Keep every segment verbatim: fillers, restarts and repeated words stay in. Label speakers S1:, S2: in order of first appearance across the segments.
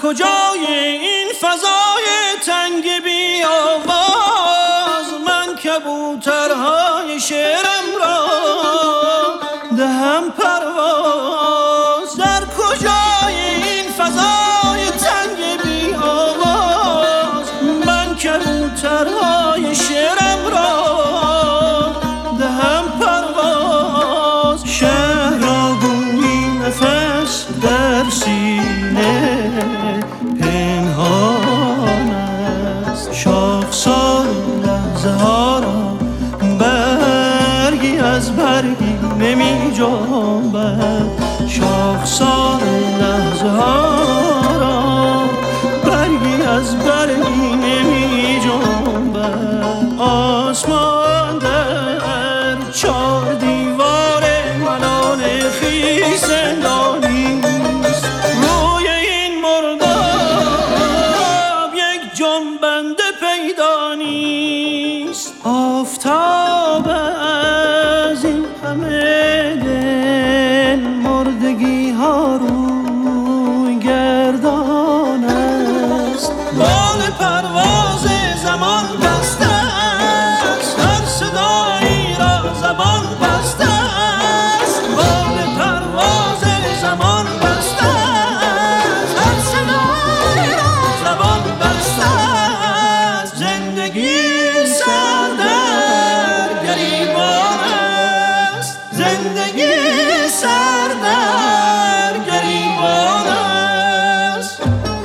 S1: کجای این فضای تنگ بی آواز من کبوترهای شعرم را دهم پرواز؟ در کجای این فضای تنگ بی آواز من کبوترهای شعرم را دهم پرواز؟ شهر را گویی نفس در سینه پنهان است، شاخسار لحظه ها را برگی از برگی نمی جنبد، شاخسار لحظه ها را برگی از برگی نمی جنبد. آسمان در چار دیوار ملال خویش زندانی است، روی این مرداب یک جنبنده پیدا نیست. آفتاب از این همه دل مردگی ها روی گردان است، بال پرواز زمان بسته است، هر صدایی را زبان بسته است، بال پرواز زمان بسته است، هر صدایی را زبان بسته است. زندگی سردر گریبان است، زندگی سردر گریبان است.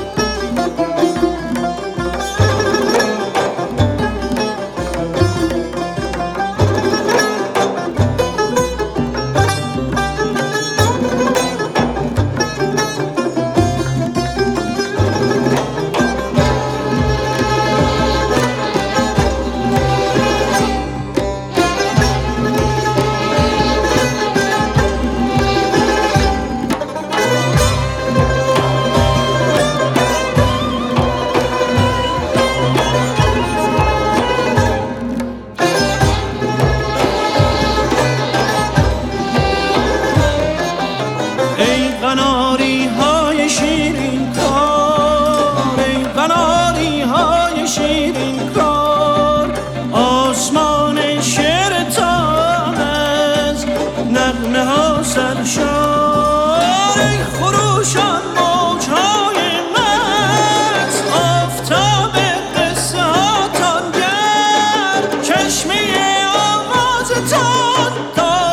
S1: ای قناری های شیرین کار، ای قناری های شیرین کار، آسمان شعرتان از نغمه ها سرشار. ای خروشان موجهای مست، آفتاب قصه هاتان گرد، چشمه آوازتان تا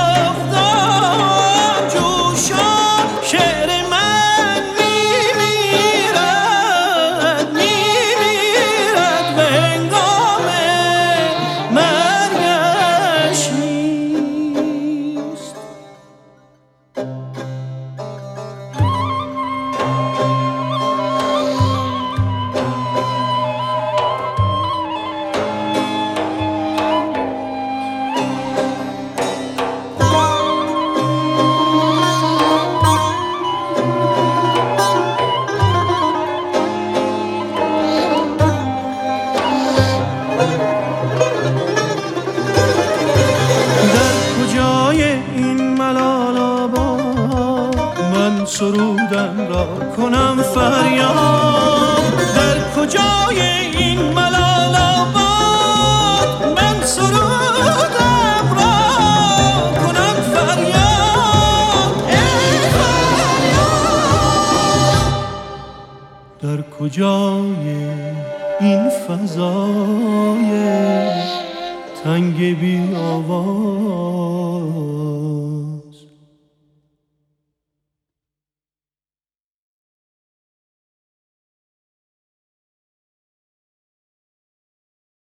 S1: جاودان جوشان. شعر من میمیرد میمیرد به هنگام مرگش نیست. سرودم را کنم فریاد؟ در کجای این ملال آباد من سرودم را کنم فریاد؟ ای فریاد در کجای این فضای تنگ بی آواز؟